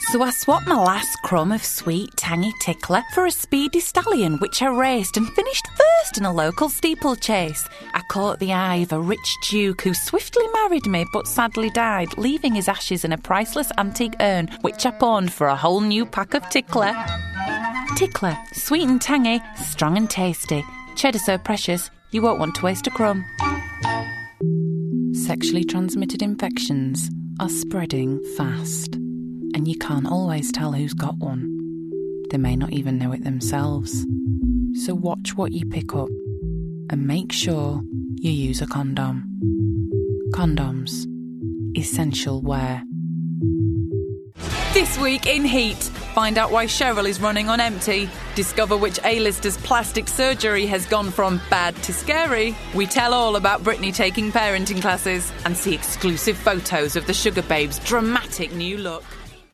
So I swapped my last crumb of sweet, tangy tickler for a speedy stallion, which I raced and finished first in a local steeplechase. I caught the eye of a rich duke who swiftly married me but sadly died, leaving his ashes in a priceless antique urn, which I pawned for a whole new pack of tickler. Tickler, sweet and tangy, strong and tasty. Cheddar so precious, you won't want to waste a crumb. Sexually transmitted infections are spreading fast, and you can't always tell who's got one. They may not even know it themselves. So watch what you pick up and make sure you use a condom. Condoms. Essential wear. This week in Heat, find out why Cheryl is running on empty. Discover which A-lister's plastic surgery has gone from bad to scary. We tell all about Britney taking parenting classes and see exclusive photos of the Sugar Babe's dramatic new look.